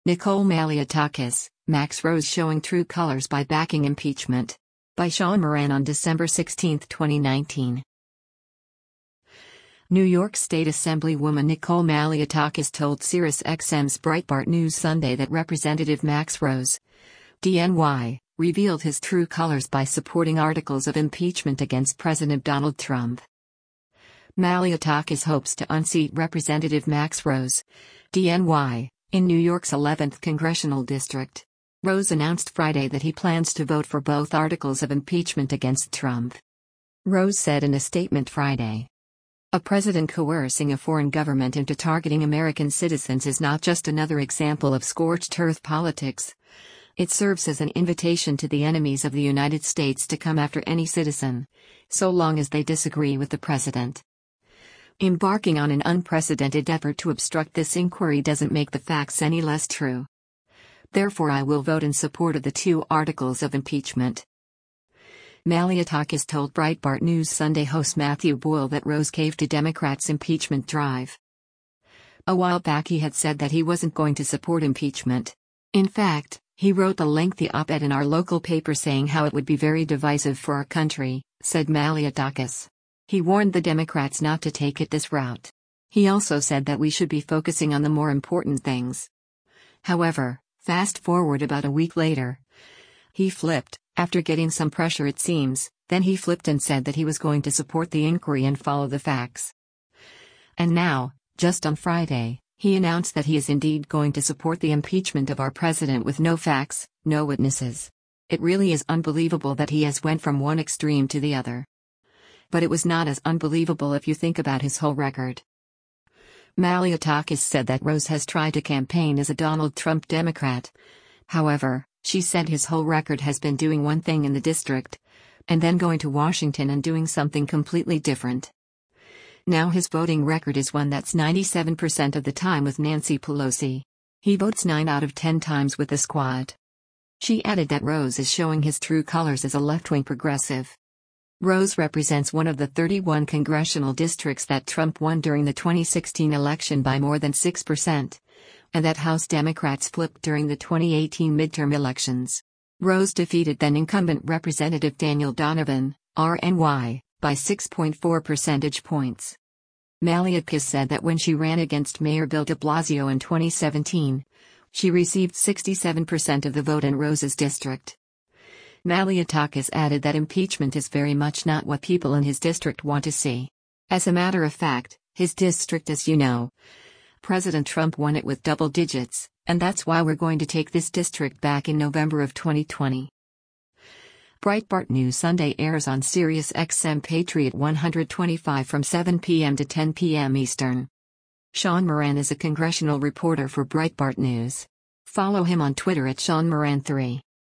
Nicole Malliotakis, Max Rose showing true colors by backing impeachment. By Sean Moran on December 16, 2019. New York State Assemblywoman Nicole Malliotakis told SiriusXM's Breitbart News Sunday that Representative Max Rose, DNY, revealed his true colors by supporting articles of impeachment against President Donald Trump. Malliotakis hopes to unseat Representative Max Rose, DNY, in New York's 11th congressional district. Rose announced Friday that he plans to vote for both articles of impeachment against Trump. Rose said in a statement Friday, "A president coercing a foreign government into targeting American citizens is not just another example of scorched earth politics. It serves as an invitation to the enemies of the United States to come after any citizen, so long as they disagree with the president. Embarking on an unprecedented effort to obstruct this inquiry doesn't make the facts any less true. Therefore, I will vote in support of the two articles of impeachment." Malliotakis told Breitbart News Sunday host Matthew Boyle that Rose caved to Democrats' impeachment drive. A while back he had said that he wasn't going to support impeachment. In fact, he wrote a lengthy op-ed in our local paper saying how it would be very divisive for our country, said Malliotakis. He warned the Democrats not to take it this route. He also said that we should be focusing on the more important things. However, fast forward about a week later, he flipped, after getting some pressure it seems, then he flipped and said that he was going to support the inquiry and follow the facts. And now, just on Friday, he announced that he is indeed going to support the impeachment of our president with no facts, no witnesses. It really is unbelievable that he has went from one extreme to the other. But it was not as unbelievable if you think about his whole record. Malliotakis said that Rose has tried to campaign as a Donald Trump Democrat. However, she said his whole record has been doing one thing in the district, and then going to Washington and doing something completely different. Now his voting record is one that's 97% of the time with Nancy Pelosi. He votes 9 out of 10 times with the squad. She added that Rose is showing his true colors as a left-wing progressive. Rose represents one of the 31 congressional districts that Trump won during the 2016 election by more than 6%, and that House Democrats flipped during the 2018 midterm elections. Rose defeated then-incumbent Representative Daniel Donovan, RNY, by 6.4 percentage points. Malliotakis said that when she ran against Mayor Bill de Blasio in 2017, she received 67% of the vote in Rose's district. Malliotakis added that impeachment is very much not what people in his district want to see. As a matter of fact, his district, as you know, President Trump won it with double digits, and that's why we're going to take this district back in November of 2020. Breitbart News Sunday airs on SiriusXM Patriot 125 from 7 p.m. to 10 p.m. Eastern. Sean Moran is a congressional reporter for Breitbart News. Follow him on Twitter at SeanMoran3.